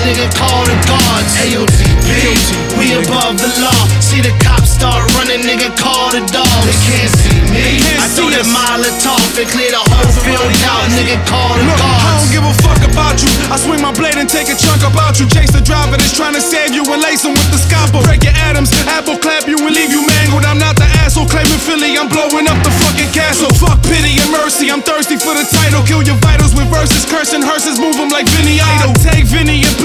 nigga, call the guards. AOTP, we above the law. See the cops start running, nigga, call the dogs. They can't see me. I throw that Molotov and clear the whole field out, nigga, call the Look, guards. I don't give a fuck about you. I swing my blade and take a chunk about you. Chase the driver that's trying to save you and lace him with the scalpel. Break your atoms, apple clap you and leave you mangled. I'm not the asshole claiming Philly, I'm blowing up the fucking castle. Fuck pity and mercy, I'm thirsty for the title. Kill your vitals with verses, cursing hearses, move them like Vinny Idol. Take Vinny and